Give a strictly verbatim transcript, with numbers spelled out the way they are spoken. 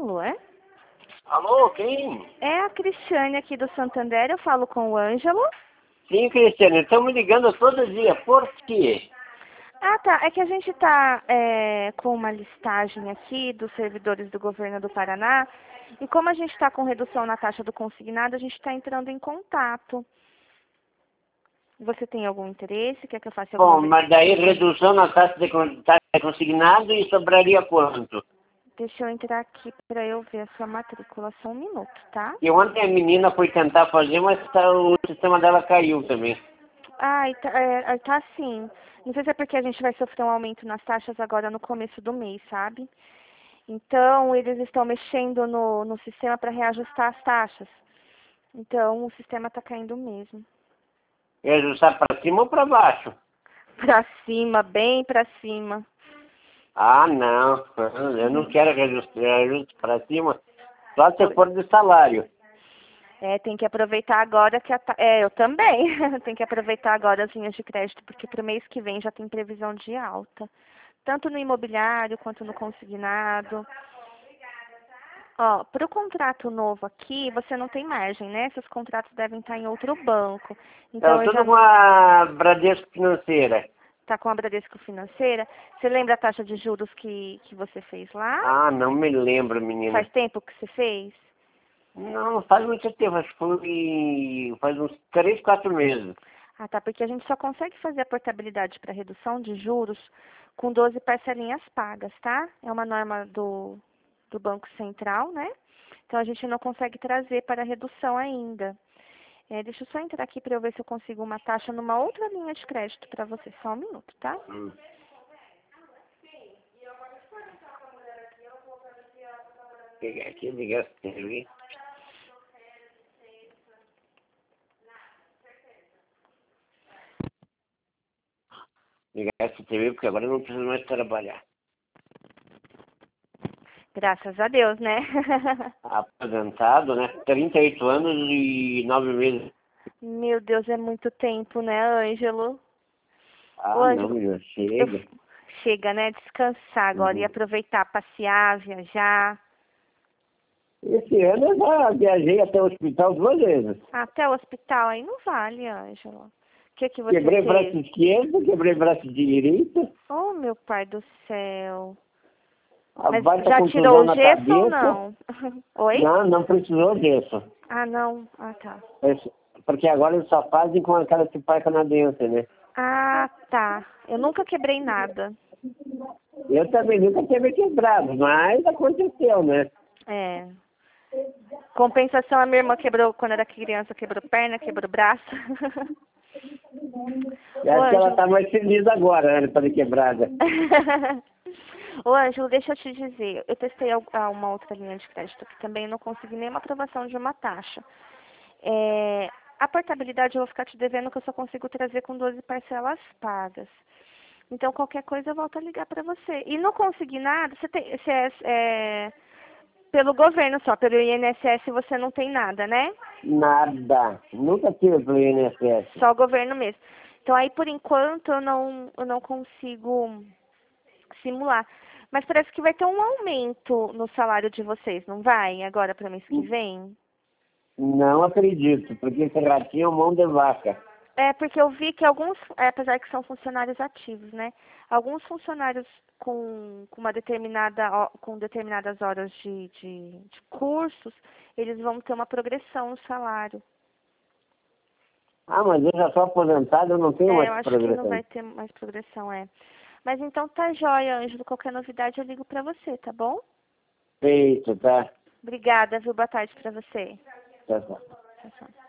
Alô, é? Alô, quem? É a Cristiane aqui do Santander, eu falo com o Ângelo. Sim, Cristiane, estamos ligando todo dia. Por quê? Ah, tá. É que a gente está é, com uma listagem aqui dos servidores do governo do Paraná. E como a gente está com redução na taxa do consignado, a gente está entrando em contato. Você tem algum interesse? Quer que eu faça alguma Bom, mas daí verificação? redução na taxa de con- taxa consignado e sobraria quanto? Deixa eu entrar aqui para eu ver a sua matrícula. Só um minuto, tá? E ontem a menina foi tentar fazer, mas tá- o sistema dela caiu também. Ai, tá, é, tá sim. Não sei se é porque a gente vai sofrer um aumento nas taxas agora no começo do mês, sabe? Então, eles estão mexendo no, no sistema para reajustar as taxas. Então, o sistema está caindo mesmo. E ajustar para cima ou para baixo? Pra cima, bem pra cima. Ah, não. Eu não quero que ajuste, ajuste para cima. Só se Pois- for de salário. É, tem que aproveitar agora que a ta... É, eu também. Tem que aproveitar agora as linhas de crédito, porque pro mês que vem já tem previsão de alta. Tanto no imobiliário quanto no consignado. Ó, para o contrato novo aqui, você não tem margem, né? Seus contratos devem estar em outro banco. Eu Então, eu já estou com não... a Bradesco Financeira. Tá com a Bradesco Financeira. Você lembra a taxa de juros que, que você fez lá? Ah, não me lembro, menina. Faz tempo que você fez? Não, faz muito tempo, acho que foi faz uns três, quatro meses. Ah, tá, porque a gente só consegue fazer a portabilidade para redução de juros com doze parcelinhas pagas, tá? É uma norma do, do Banco Central, né? Então a gente não consegue trazer para redução ainda. É, deixa eu só entrar aqui para eu ver se eu consigo uma taxa numa outra linha de crédito para você. Só um minuto, tá? Hum. Pegar aqui, ligar essa T V. Ligar essa T V porque agora eu não preciso mais trabalhar. Graças a Deus, né? Aposentado, né? trinta e oito anos e nove meses. Meu Deus, é muito tempo, né, Ângelo? Ô, Ah, não, Ângelo, meu, eu... chega. chega, né? Descansar agora e Uhum. aproveitar, passear, viajar. Esse ano eu já viajei até o hospital duas vezes. Até o hospital aí não vale, Ângelo. O que que você Quebrei braço teve? esquerdo, quebrei braço direito. Oh, meu pai do céu. A Mas baita já tirou contusão o na gesso ou cabeça. não? Oi? Não, não precisou disso. Ah, não. Ah, tá. Esse- Porque agora eles só fazem com aquela tipar canadense, né? Ah, tá. Eu nunca quebrei nada. Eu também nunca tive quebrado, mas aconteceu, né? É. Compensação, a minha irmã quebrou, quando era criança, quebrou perna, quebrou braço. E Ô, acho que ela Ângelo. tá mais feliz agora, né? Para de quebrada. Ô, Ângelo, deixa eu te dizer. Eu testei al- ah, uma outra linha de crédito que também não consegui nenhuma aprovação de uma taxa. É, a portabilidade eu vou ficar te devendo que eu só consigo trazer com doze parcelas pagas. Então, qualquer coisa eu volto a ligar para você. E não consegui nada, você tem, você é, é, pelo governo só, pelo I N S S você não tem nada, né? Nada. Nunca tive pelo I N S S. Só o governo mesmo. Então, aí, por enquanto, eu não, eu não consigo simular. Mas parece que vai ter um aumento no salário de vocês, não vai? Agora para o mês que vem? Não acredito, porque esse ratinho é mão de vaca. É, porque eu vi que alguns, é, apesar que são funcionários ativos, né? Alguns funcionários com, com uma determinada, ho- com determinadas horas de, de, de cursos, eles vão ter uma progressão no salário. Ah, mas eu já sou aposentado, eu não tenho É, mais eu acho que não progressão. vai ter mais progressão, é. Mas então tá jóia, Ângelo. Qualquer novidade eu ligo pra você, tá bom? Feito, tá? Obrigada, viu? Boa tarde pra você. Tá, tá. Tchau, tchau.